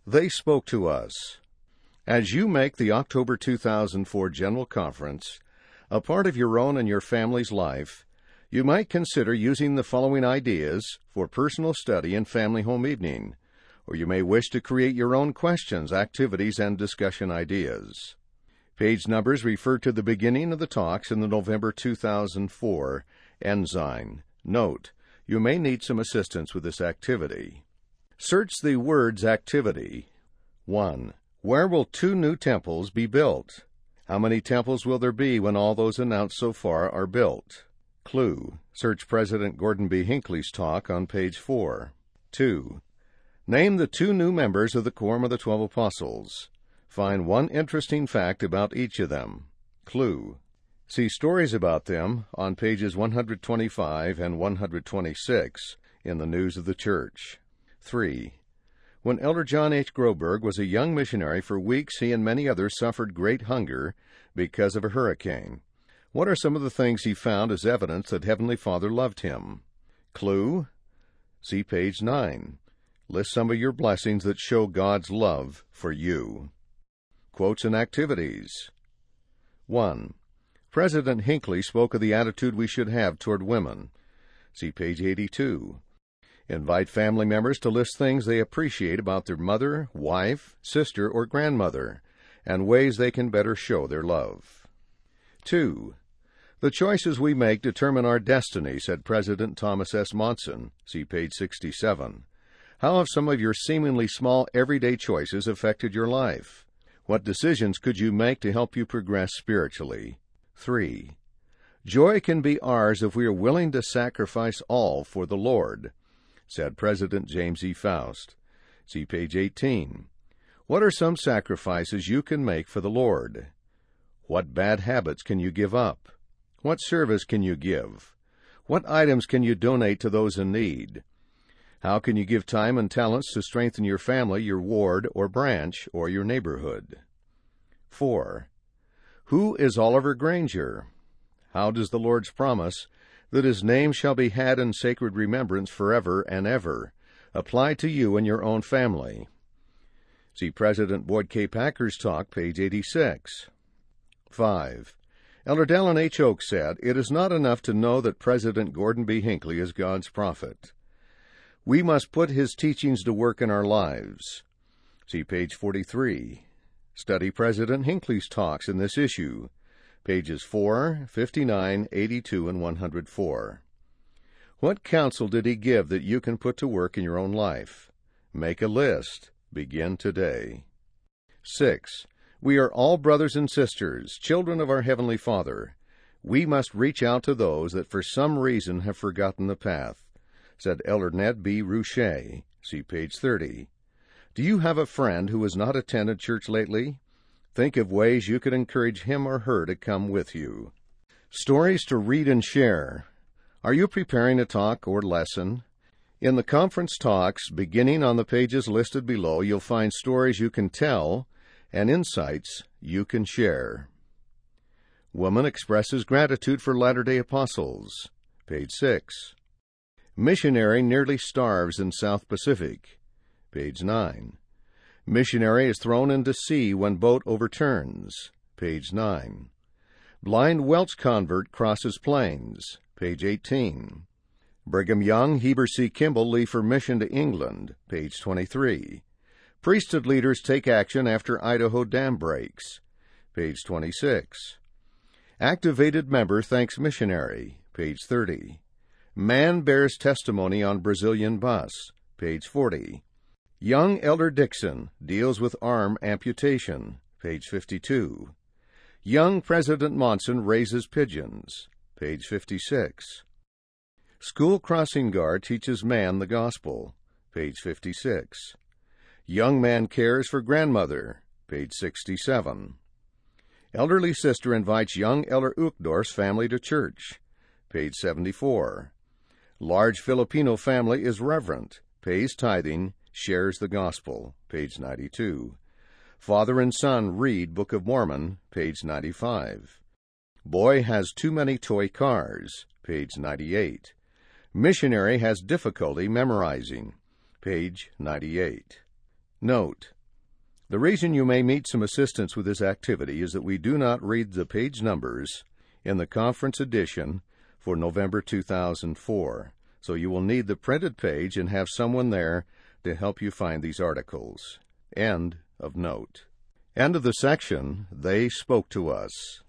They spoke to us. As you make the October 2004 General Conference a part of your own and your family's life, you might consider using the following ideas for personal study and family home evening, or you may wish to create your own questions, activities, and discussion ideas. Page numbers refer to the beginning of the talks in the November 2004 Ensign. Note, you may need some assistance with this activity. Search the words activity. 1. Where will 2 new temples be built? How many temples will there be when all those announced so far are built? Clue. Search President Gordon B. Hinckley's talk on page 4. 2. Name the 2 new members of the Quorum of the 12 Apostles. Find one interesting fact about each of them. Clue. See stories about them on pages 125 and 126 in the News of the Church. 3. When Elder John H. Groberg was a young missionary, for weeks he and many others suffered great hunger because of a hurricane. What are some of the things he found as evidence that Heavenly Father loved him? Clue. See page 9. List some of your blessings that show God's love for you. Quotes and activities. 1. President Hinckley spoke of the attitude we should have toward women. See page 82. Invite family members to list things they appreciate about their mother, wife, sister, or grandmother, and ways they can better show their love. 2. The choices we make determine our destiny, said President Thomas S. Monson. See page 67. How have some of your seemingly small everyday choices affected your life? What decisions could you make to help you progress spiritually? 3. Joy can be ours if we are willing to sacrifice all for the Lord, said President James E. Faust. See page 18. What are some sacrifices you can make for the Lord? What bad habits can you give up? What service can you give? What items can you donate to those in need? How can you give time and talents to strengthen your family, your ward or branch, or your neighborhood? 4. Who is Oliver Granger? How does the Lord's promise that His name shall be had in sacred remembrance forever and ever apply to you and your own family? See President Boyd K. Packer's talk, page 86. 5. Elder Dallin H. Oak said, "It is not enough to know that President Gordon B. Hinckley is God's prophet. We must put his teachings to work in our lives." See page 43. Study President Hinckley's talks in this issue, pages 4, 59, 82, and 104. What counsel did he give that you can put to work in your own life? Make a list. Begin today. 6. We are all brothers and sisters, children of our Heavenly Father. We must reach out to those that for some reason have forgotten the path, said Elder Ned B. Rouchet. See page 30. Do you have a friend who has not attended church lately? Think of ways you could encourage him or her to come with you. Stories to read and share. Are you preparing a talk or lesson? In the conference talks, beginning on the pages listed below, you'll find stories you can tell and insights you can share. Woman expresses gratitude for Latter-day Apostles. Page 6. Missionary nearly starves in South Pacific. Page 9. Missionary is thrown into sea when boat overturns. Page 9. Blind Welsh convert crosses plains. Page 18. Brigham Young, Heber C. Kimball leave for mission to England. Page 23. Priesthood leaders take action after Idaho dam breaks. Page 26. Activated member thanks missionary. Page 30. Man bears testimony on Brazilian bus. Page 40. Young Elder Dixon deals with arm amputation. Page 52. Young President Monson raises pigeons. Page 56. School crossing guard teaches man the gospel. Page 56. Young man cares for grandmother. Page 67. Elderly sister invites young Elder Uchtdorf's family to church. Page 74. Large Filipino family is reverent, pays tithing, shares the gospel. Page 92. Father and son read Book of Mormon. Page 95. Boy has too many toy cars. Page 98. Missionary has difficulty memorizing. Page 98. Note: The reason you may need some assistance with this activity is that we do not read the page numbers in the conference edition for November 2004, so you will need the printed page and have someone there to help you find these articles. End of note. End of the section, They Spoke to Us.